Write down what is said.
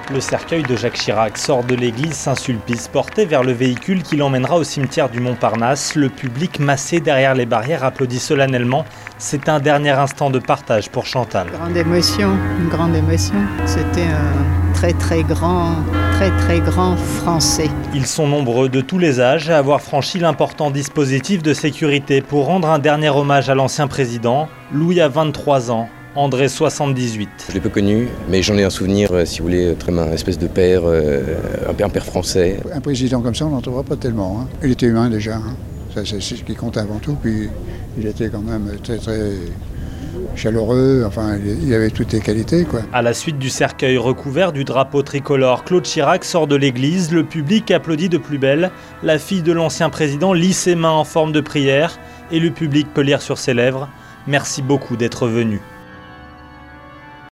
Le cercueil de Jacques Chirac sort de l'église Saint-Sulpice, porté vers le véhicule qui l'emmènera au cimetière du Montparnasse. Le public massé derrière les barrières applaudit solennellement. C'est un dernier instant de partage pour Chantal. Une grande émotion. C'était un très grand Français. Ils sont nombreux de tous les âges à avoir franchi l'important dispositif de sécurité pour rendre un dernier hommage à l'ancien président. Louis a 23 ans. André, 78. Je l'ai peu connu, mais j'en ai un souvenir, si vous voulez, très une espèce de père, un père français. Un président comme ça, on n'en trouvera pas tellement. Hein. Il était humain déjà, hein. Ça, c'est ce qui compte avant tout. Puis il était quand même très chaleureux, enfin il avait toutes les qualités, quoi. À la suite du cercueil recouvert du drapeau tricolore, Claude Chirac sort de l'église, le public applaudit de plus belle. La fille de l'ancien président lit ses mains en forme de prière et le public peut lire sur ses lèvres « Merci beaucoup d'être venu ».